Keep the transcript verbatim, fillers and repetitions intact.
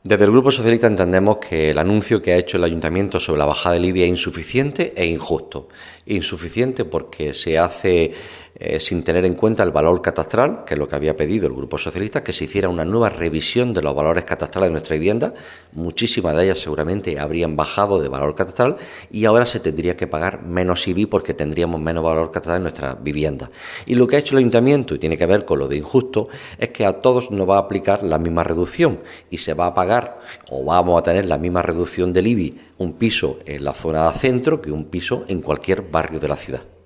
Desde el Grupo Socialista entendemos que el anuncio que ha hecho el Ayuntamiento sobre la bajada del I B I es insuficiente e injusto. Insuficiente porque se hace eh, sin tener en cuenta el valor catastral, que es lo que había pedido el Grupo Socialista, que se hiciera una nueva revisión de los valores catastrales de nuestra vivienda. Muchísimas de ellas seguramente habrían bajado de valor catastral y ahora se tendría que pagar menos I B I porque tendríamos menos valor catastral en nuestras viviendas. Y lo que ha hecho el Ayuntamiento, y tiene que ver con lo de injusto, es que a todos nos va a aplicar la misma reducción y se va a pagar o vamos a tener la misma reducción del I B I un piso en la zona centro que un piso en cualquier barrio de la ciudad.